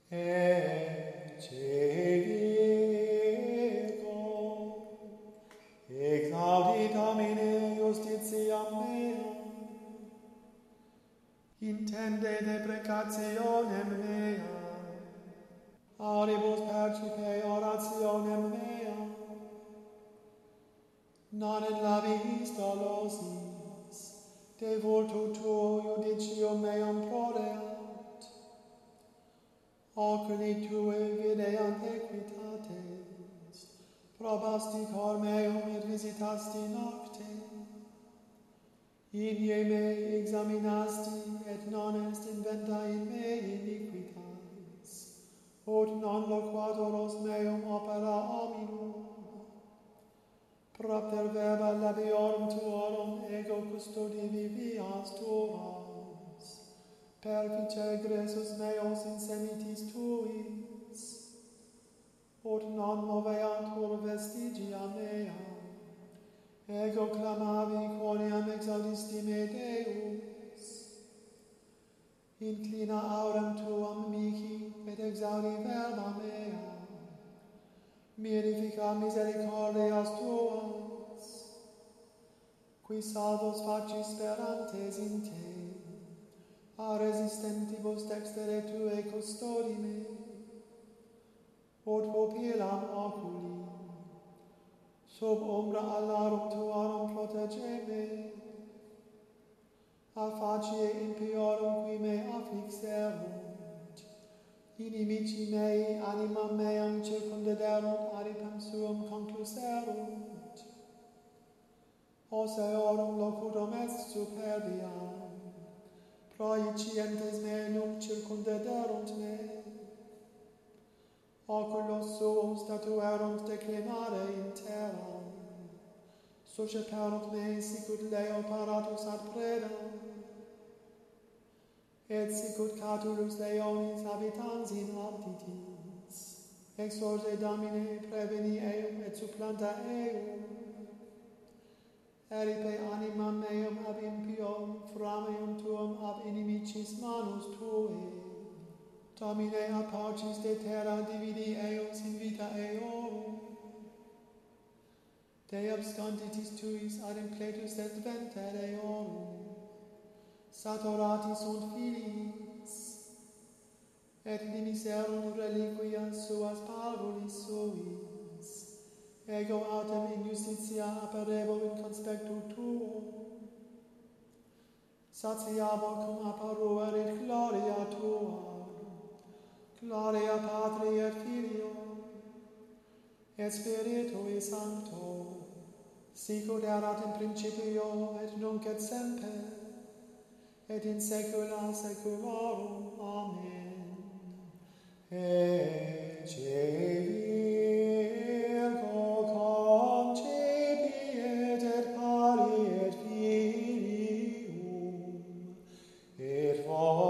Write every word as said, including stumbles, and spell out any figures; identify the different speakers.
Speaker 1: Ecce Virgo, exaudi Domine justitiam meam, intende deprecationem meam, auribus percipe orationem meam, non in lavis dolosis, de vultu tuo judicium meam prodeat, oculi tue videant equitates, probasti cor meum et visitasti nocte, inie me examinasti et non est inventa in me iniquitas, ut non loquatoros meum opera hominum, propter verba labiorum tuorum ego custodivi vias tuas, perfice egressus meos in semitis tuis, ut non moveantur vestigia mea, ego clamavi quoniam exaudisti me Deus, inclina aurem tuam mihi et exaudi verba mea, mirifica misericordias tuas, qui salvos facis sperantes in te, a resistentibus dextere tue custodi me, ut pupillam oculi, sub ombra alarum tuarum protege me, a facie impiorum qui me afflixerunt, inimici mei animam meam circundederunt adipem suum concluserunt, oseorum locutum est superbiam, proicientes me nunc circundederunt me, oculos suum statuerunt declinare in terra, susceperunt me sicut leo paratus ad predam, et sicut catulus leonis habitans in aptitis, exorse Domine preveni eum et supplanta eum, eripe animam meum ab impium frameum tuum ab inimicis manus tuae, Domine a paucis de terra dividi eos in vita eorum, de absconditis tuis ad impletus et venter eorum, saturati sunt filiis, et dimiserunt reliquias suas parvulis suis, ego autem in justitia apparebo in conspectu tuo, satiabo cum apparuerit gloria tua, gloria Patri et Filio, et Spiritui Sancto, sicut erat in principio et nunc et semper, et in saecula saeculorum. Amen. Ecce Virgo concepiet et pariet filium, et